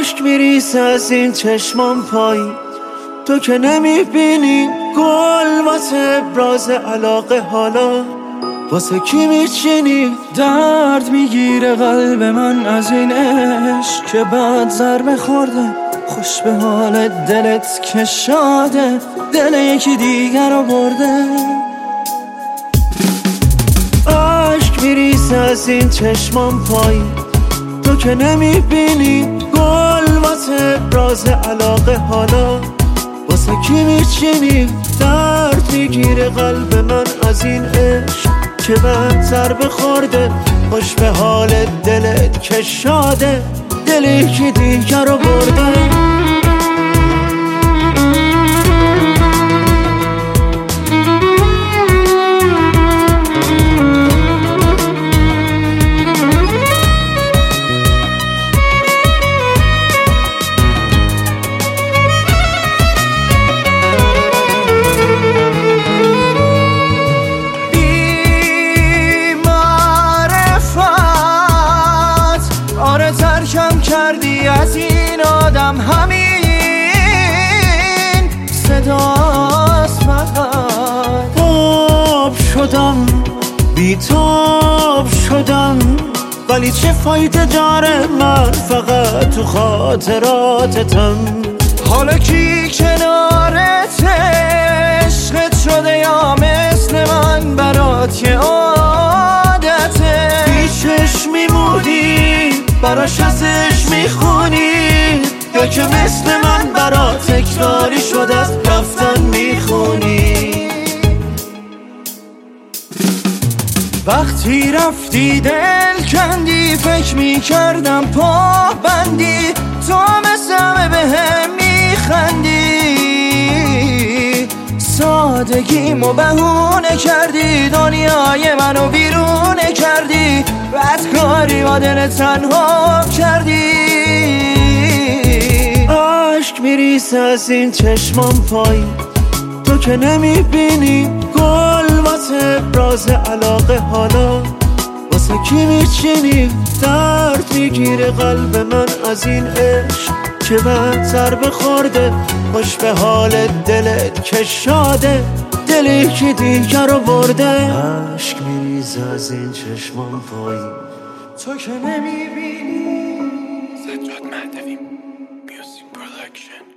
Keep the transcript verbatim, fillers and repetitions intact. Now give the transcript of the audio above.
عشق میریسه از این چشمان پایی، تو که نمیبینی گل واسه ابراز علاقه، حالا واسه کی میچینی؟ درد میگیره قلب من از این عشق که بعد ضربه خورده، خوش به حال دلت که شاده دل یکی دیگر رو برده. عشق میریسه از این چشمان پایی، تو که نمیبینی گل واسه ابراز علاقه، حالا واسه کی میچینی؟ درد میگیره قلب من از این عشق که بعد ضربه خورده، خوش به حال دلت که شاده دل یکی دیگر رو برده. ترکم کردی از این آدم، همین صداست فقط. آب شدم بیتاب شدم، ولی چه فایده داره من فقط تو خاطراتتم. حالا کی کنارت عشقت شده یا مثل من برات یه عادته؟ پیشش میمونی براش ازش میخونی، یا که مثل من برات تکراری شد از رفتن میخونی؟ وقتی رفتی دل کندی، فکر میکردم پا بندی، تو مثل همه به هم میخندی، سادگیمو بهونه کردی، دنیای منو بیرونه کردی، بدکاری با دل تنها کردی. عشق میریسه از این چشمان پایی، تو که نمیبینی گل واسه ابراز علاقه، حالا واسه کی میچینی؟ درد میگیره قلب من از این عشق که بعد ضربه خورده، خوش به حال دلت که شاده دل یکی دیگر رو برده. عشق میریزه از این چشمان پایی، تو که نمیبینی. سجاد مهدوی میوزیک پرودکشن.